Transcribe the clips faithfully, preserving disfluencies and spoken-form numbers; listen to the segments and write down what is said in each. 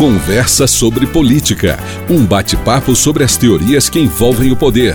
Conversa sobre política, um bate-papo sobre as teorias que envolvem o poder.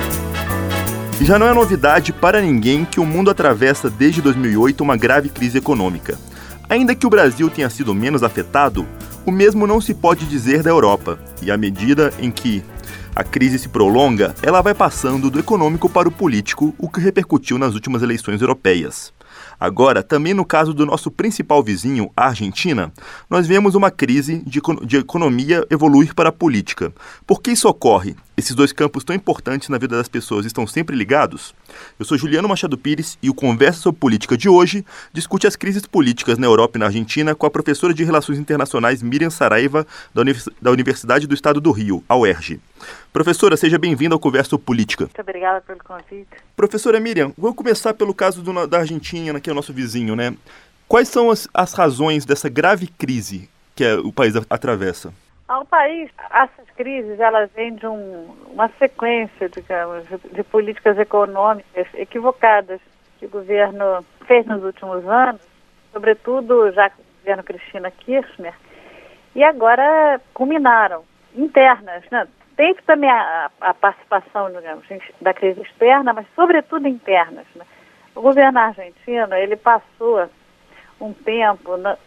Já não é novidade para ninguém que o mundo atravessa desde dois mil e oito uma grave crise econômica. Ainda que o Brasil tenha sido menos afetado, o mesmo não se pode dizer da Europa. E à medida em que a crise se prolonga, ela vai passando do econômico para o político, o que repercutiu nas últimas eleições europeias. Agora, também no caso do nosso principal vizinho, a Argentina, nós vemos uma crise de, de economia evoluir para a política. Por que isso ocorre? Esses dois campos tão importantes na vida das pessoas estão sempre ligados? Eu sou Juliano Machado Pires e o Conversa sobre Política de hoje discute as crises políticas na Europa e na Argentina com a professora de Relações Internacionais Miriam Saraiva, da, Univers- da Universidade do Estado do Rio, a U E R J. Professora, seja bem-vinda ao Conversa sobre Política. Muito obrigada pelo convite. Professora Miriam, vou começar pelo caso do, da Argentina, que é o nosso vizinho, né? Quais são as, as razões dessa grave crise que é, o país atravessa? Ao país, essas crises, elas vêm de um, uma sequência, digamos, de, de políticas econômicas equivocadas que o governo fez nos últimos anos, sobretudo já com o governo Cristina Kirchner, e agora culminaram, internas, né? Teve também a, a participação, digamos, da crise externa, mas sobretudo internas, né? O governo argentino, ele passou um tempo na,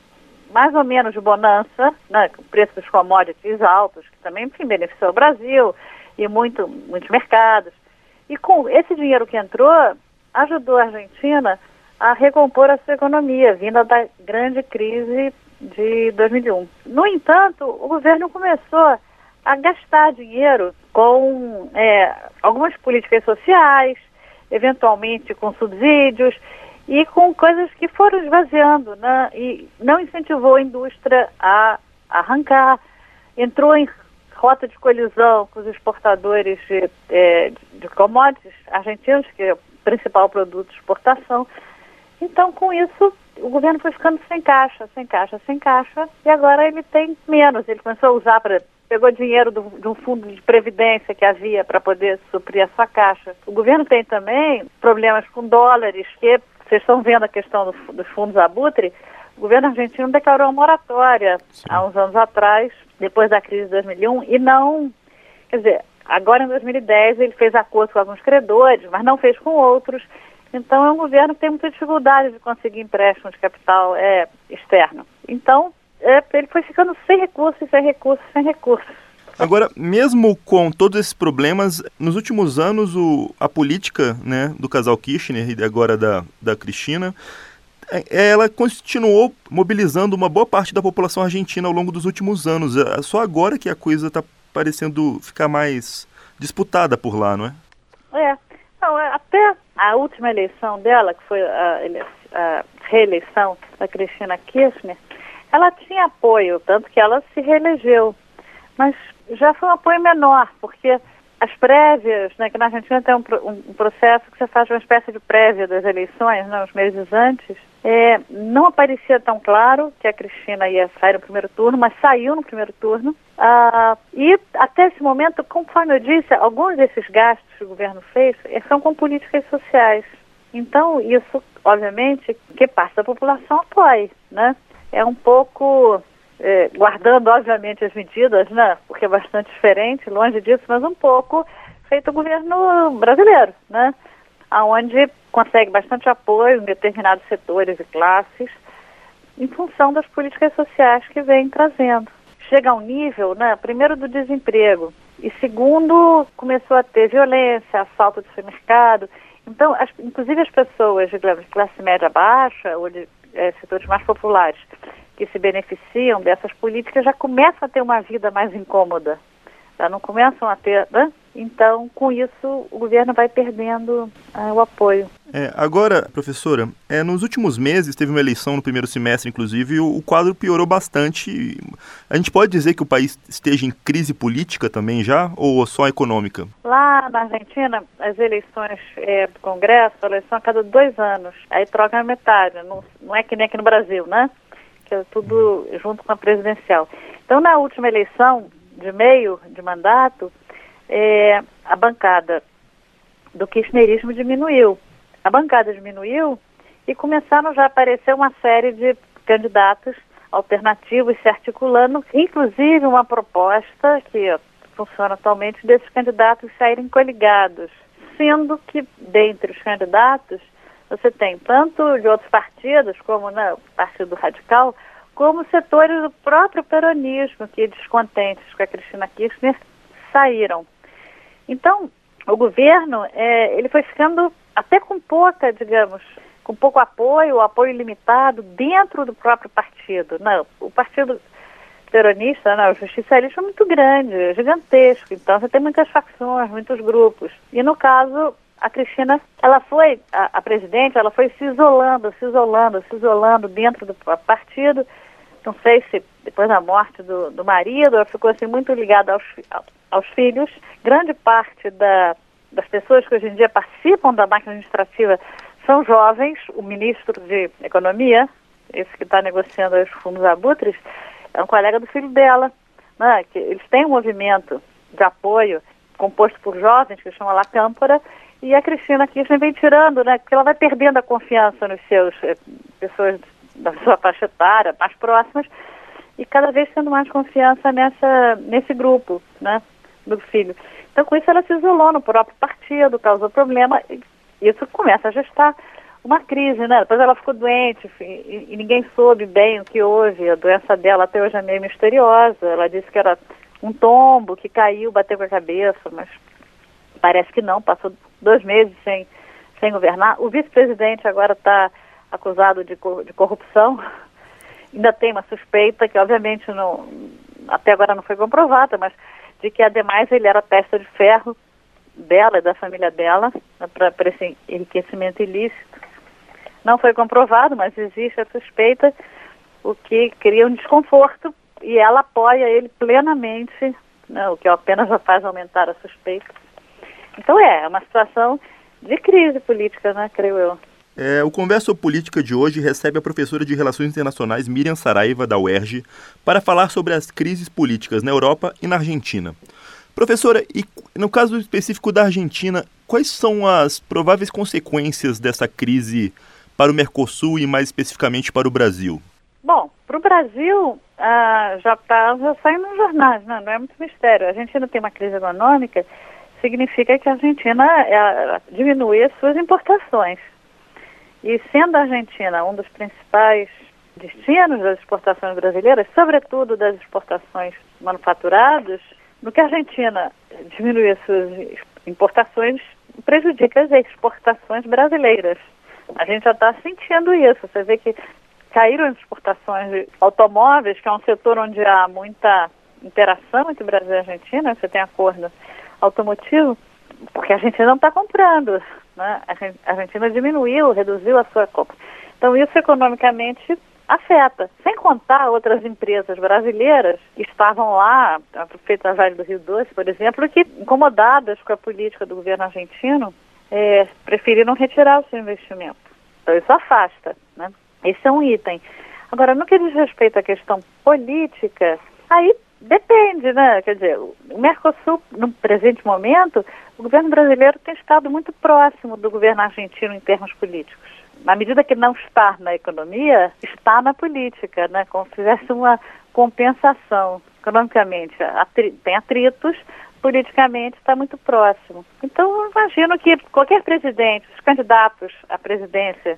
mais ou menos de bonança, né, com o preço dos commodities altos, que também, enfim, beneficiou o Brasil e muito, muitos mercados. E com esse dinheiro que entrou, ajudou a Argentina a recompor a sua economia, vinda da grande crise de dois mil e um. No entanto, o governo começou a gastar dinheiro com é, algumas políticas sociais, eventualmente com subsídios, e com coisas que foram esvaziando, né? E não incentivou a indústria a arrancar, entrou em rota de colisão com os exportadores de, é, de commodities argentinos, que é o principal produto de exportação. Então, com isso, o governo foi ficando sem caixa, sem caixa, sem caixa, e agora ele tem menos. Ele começou a usar para... pegou dinheiro do, de um fundo de previdência que havia para poder suprir a sua caixa. O governo tem também problemas com dólares, que vocês estão vendo a questão do, dos fundos abutre. O governo argentino declarou uma moratória Sim. há uns anos atrás, depois da crise de dois mil e um, e não, quer dizer, agora em dois mil e dez ele fez acordo com alguns credores, mas não fez com outros. Então é um governo que tem muita dificuldade de conseguir empréstimo de capital é, externo. Então, é, ele foi ficando sem recursos, sem recursos, sem recursos. Agora, mesmo com todos esses problemas, nos últimos anos o, a política, né, do casal Kirchner e agora da, da Cristina, ela continuou mobilizando uma boa parte da população argentina ao longo dos últimos anos. É só agora que a coisa está parecendo ficar mais disputada por lá, não é? É. Não, até a última eleição dela, que foi a, a reeleição da Cristina Kirchner, ela tinha apoio, tanto que ela se reelegeu. Mas já foi um apoio menor, porque as prévias, né, que na Argentina tem um, um processo que você faz uma espécie de prévia das eleições, né, uns meses antes, é, não aparecia tão claro que a Cristina ia sair no primeiro turno, mas saiu no primeiro turno. Ah, e até esse momento, conforme eu disse, alguns desses gastos que o governo fez são com políticas sociais. Então, isso, obviamente, que parte da população apoia, né? É um pouco... É, guardando, obviamente, as medidas, né, porque é bastante diferente, longe disso, mas um pouco feito o governo brasileiro, né, onde consegue bastante apoio em determinados setores e classes, em função das políticas sociais que vem trazendo. Chega a um nível, né, primeiro do desemprego, e segundo, começou a ter violência, assalto de supermercado. Então, as, inclusive as pessoas, digamos, de classe média baixa, ou de é, setores mais populares, que se beneficiam dessas políticas já começam a ter uma vida mais incômoda, já não começam a ter, né? Então, com isso, o governo vai perdendo uh, o apoio. É, agora, professora, é, nos últimos meses teve uma eleição no primeiro semestre, inclusive, e o, o quadro piorou bastante. A gente pode dizer que o país esteja em crise política também já, ou só econômica? Lá na Argentina, as eleições é, do Congresso, elas são a cada dois anos, aí troca a metade, não, não é que nem aqui no Brasil, né? Que é tudo junto com a presidencial. Então, na última eleição de meio de mandato, é, a bancada do kirchnerismo diminuiu. A bancada diminuiu e começaram já a aparecer uma série de candidatos alternativos se articulando, inclusive uma proposta que funciona atualmente desses candidatos saírem coligados, sendo que dentre os candidatos você tem tanto de outros partidos, como né, o Partido Radical, como setores do próprio peronismo, que descontentes com a Cristina Kirchner saíram. Então, o governo, é, ele foi ficando até com pouca, digamos, com pouco apoio, apoio limitado dentro do próprio partido. Não, o partido peronista, não, o justicialista é muito grande, é gigantesco, então você tem muitas facções, muitos grupos. E no caso, a Cristina, ela foi, a, a presidente, ela foi se isolando, se isolando, se isolando dentro do próprio partido. Não sei se depois da morte do, do marido, ela ficou assim muito ligada aos, aos filhos. Grande parte da, das pessoas que hoje em dia participam da máquina administrativa são jovens. O ministro de Economia, esse que está negociando os fundos abutres, é um colega do filho dela, né? Que eles têm um movimento de apoio composto por jovens, que chama La Câmpora, e a Cristina Kirchner vem tirando, né? Porque ela vai perdendo a confiança nos seus eh, pessoas da sua faixa etária, mais próximas, e cada vez tendo mais confiança nessa, nesse grupo, né? Do filho. Então, com isso, ela se isolou no próprio partido, causou problema, e isso começa a gestar uma crise, né? Depois ela ficou doente e, e ninguém soube bem o que houve. A doença dela até hoje é meio misteriosa. Ela disse que era um tombo que caiu, bateu com a cabeça, mas parece que não. Passou dois meses sem, sem governar. O vice-presidente agora está acusado de, de corrupção. Ainda tem uma suspeita que, obviamente, não, até agora não foi comprovada, mas de que, ademais, ele era testa de ferro dela e da família dela, né, para esse enriquecimento ilícito. Não foi comprovado, mas existe a suspeita, o que cria um desconforto, e ela apoia ele plenamente, né, o que apenas já faz aumentar a suspeita. Então é, é uma situação de crise política, né, creio eu. É, o Conversa Política de hoje recebe a professora de Relações Internacionais Miriam Saraiva, da U E R J, para falar sobre as crises políticas na Europa e na Argentina. Professora, e no caso específico da Argentina, quais são as prováveis consequências dessa crise para o Mercosul e mais especificamente para o Brasil? Bom, para o Brasil ah, já está já saindo nos jornais, né? Não é muito mistério. A Argentina tem uma crise econômica, significa que a Argentina é, diminui as suas importações. E sendo a Argentina um dos principais destinos das exportações brasileiras, sobretudo das exportações manufaturadas, no que a Argentina diminui as suas importações, prejudica as exportações brasileiras. A gente já está sentindo isso. Você vê que caíram as exportações de automóveis, que é um setor onde há muita interação entre Brasil e Argentina. Você tem acordo automotivo, porque a Argentina não está comprando, né? A Argentina diminuiu, reduziu a sua compra. Então isso economicamente afeta. Sem contar outras empresas brasileiras que estavam lá, a prefeita Vale do Rio Doce, por exemplo, que, incomodadas com a política do governo argentino, é, preferiram retirar o seu investimento. Então isso afasta, né? Esse é um item. Agora, no que diz respeito à questão política, aí depende, né? Quer dizer, o Mercosul, no presente momento, o governo brasileiro tem estado muito próximo do governo argentino em termos políticos. Na medida que não está na economia, está na política, né? Como se fizesse uma compensação. Economicamente atri- tem atritos, politicamente está muito próximo. Então, eu imagino que qualquer presidente, os candidatos à presidência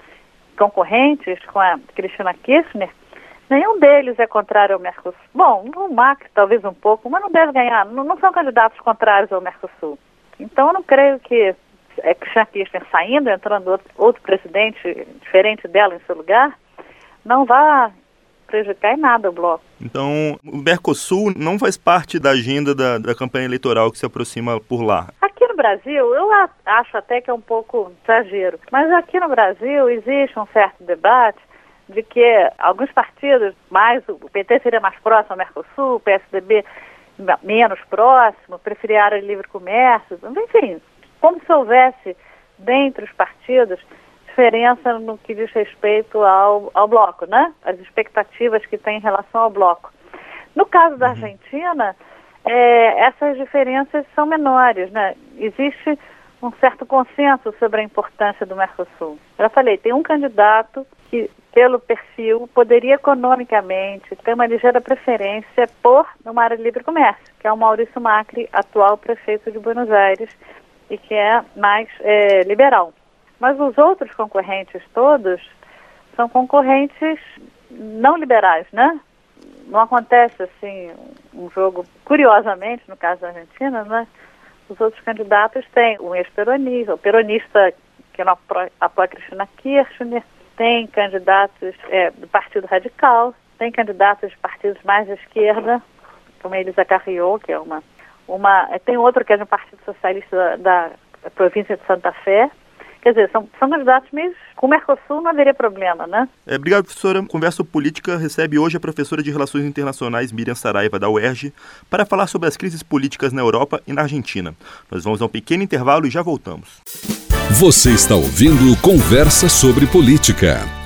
concorrentes com a Cristina Kirchner, nenhum deles é contrário ao Mercosul. Bom, o Macri talvez um pouco, mas não deve ganhar, não, não são candidatos contrários ao Mercosul. Então eu não creio que é, Cristina Kirchner saindo, entrando outro, outro presidente diferente dela em seu lugar, não vá prejudicar em nada o bloco. Então o Mercosul não faz parte da agenda da, da campanha eleitoral que se aproxima por lá? Aqui no Brasil, eu a, acho até que é um pouco exagero, mas aqui no Brasil existe um certo debate de que alguns partidos, mais o P T seria mais próximo ao Mercosul, o P S D B menos próximo, preferia área de livre comércio, enfim, como se houvesse dentre os partidos diferença no que diz respeito ao, ao bloco, né? As expectativas que tem em relação ao bloco. No caso da Argentina, é, essas diferenças são menores, né? Existe um certo consenso sobre a importância do Mercosul. Eu já falei, tem um candidato que, pelo perfil, poderia economicamente ter uma ligeira preferência por uma área de livre comércio, que é o Maurício Macri, atual prefeito de Buenos Aires, e que é mais é, liberal. Mas os outros concorrentes todos são concorrentes não liberais, né? Não acontece assim um jogo, curiosamente, no caso da Argentina, né? Os outros candidatos têm um ex-peronista, o peronista que não apoia Cristina Kirchner, tem candidatos é, do Partido Radical, tem candidatos de partidos mais de esquerda, como a Elisa Carrió, que é uma, uma... Tem outro que é do Partido Socialista da, da província de Santa Fé. Quer dizer, são, são candidatos mesmo. Com o Mercosul não haveria problema, né? É, obrigado, professora. Conversa Política recebe hoje a professora de Relações Internacionais Miriam Saraiva, da U E R J, para falar sobre as crises políticas na Europa e na Argentina. Nós vamos a um pequeno intervalo e já voltamos. Você está ouvindo Conversa sobre Política.